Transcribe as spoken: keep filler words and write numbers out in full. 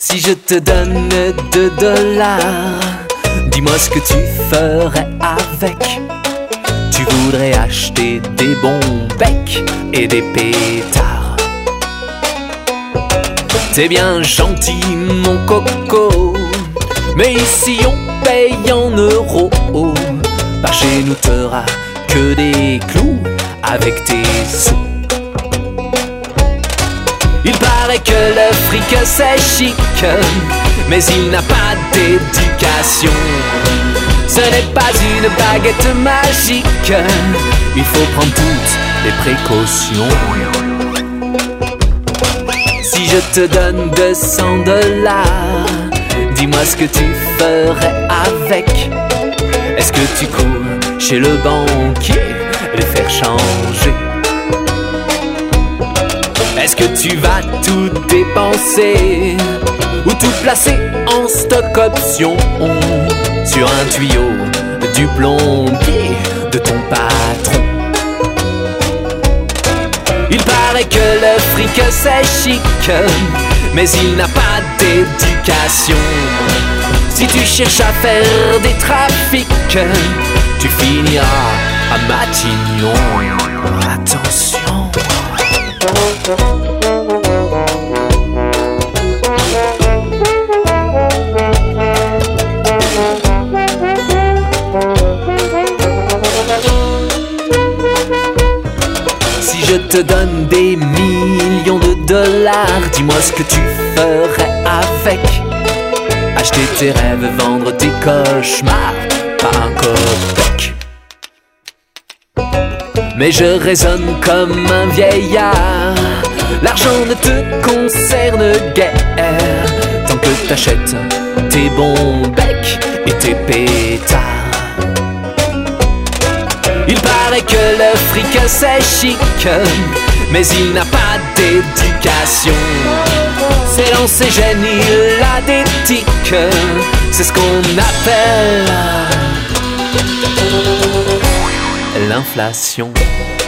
Si je te donne deux dollars, dis-moi ce que tu ferais avec. Tu voudrais acheter des bons becs et des pétards. T'es bien gentil mon coco, mais ici on paye en euros. Par chez nous t'auras que des clous avec tes sous. Il paraît que le fric c'est chic, mais il n'a pas d'éducation. Ce n'est pas une baguette magique, il faut prendre toutes les précautions. Si je te donne deux cents dollars, dis-moi ce que tu ferais avec. Est-ce que tu cours chez le banquier les faire changer? Est-ce que tu vas tout dépenser ou tout placer en stock option sur un tuyau du plombier de ton patron? Il paraît que le fric c'est chic, mais il n'a pas d'éducation. Si tu cherches à faire des trafics, tu finiras à Matignon. Attention. Si je te donne des millions de dollars, dis-moi ce que tu ferais avec. Acheter tes rêves, vendre tes cauchemars, pas un copec. Mais je raisonne comme un vieillard, l'argent ne te concerne guère, tant que t'achètes tes bons becs et tes pétards. Il paraît que le fric c'est chic, mais il n'a pas d'éducation. C'est dans ses gènes, il a des tics, c'est ce qu'on appelle l'inflation.